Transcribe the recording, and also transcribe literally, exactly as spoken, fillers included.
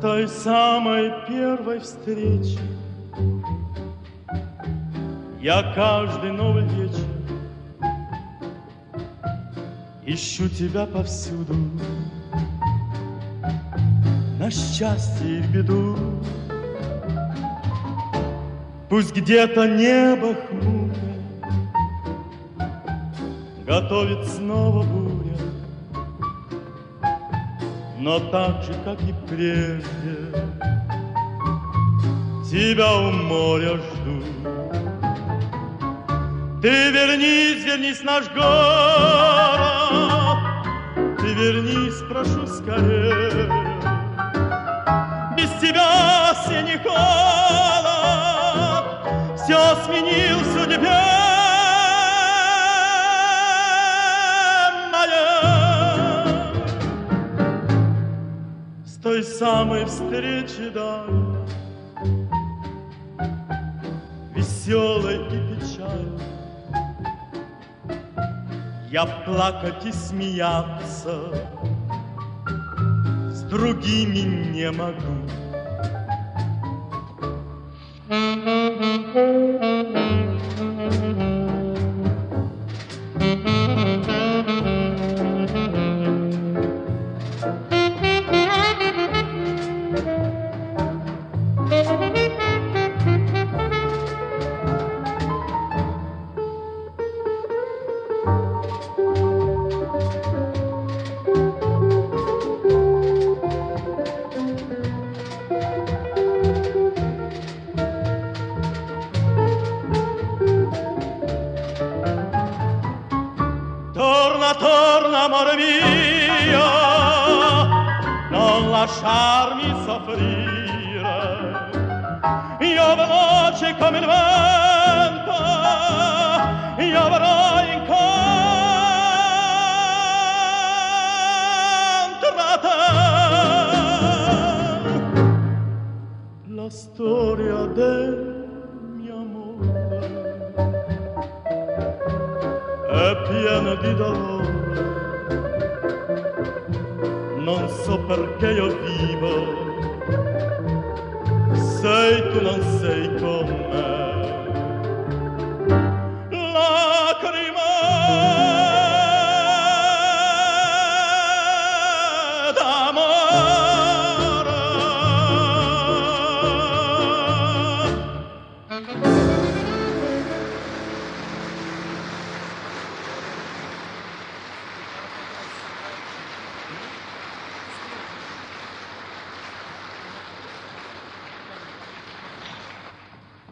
той самой первой встречи я каждый новый вечер ищу тебя повсюду, на счастье и в беду. Пусть где-то небо хмурое готовит снова буря, но так же, как и прежде, тебя у моря жду. Ты вернись, вернись в наш город, ты вернись, прошу скорее. Без тебя осенний холод все сменил в судьбе моя. С той самой встречи давно, веселой и печальной, я плакать и смеяться с другими не могу. Torna, torna, amore mio, non lasciarmi soffrire. Io veloce come il vento, io verrò incontro a te. La storia del mio amore è piena di dolore, non so perché io vivo, sei tu non sei con me.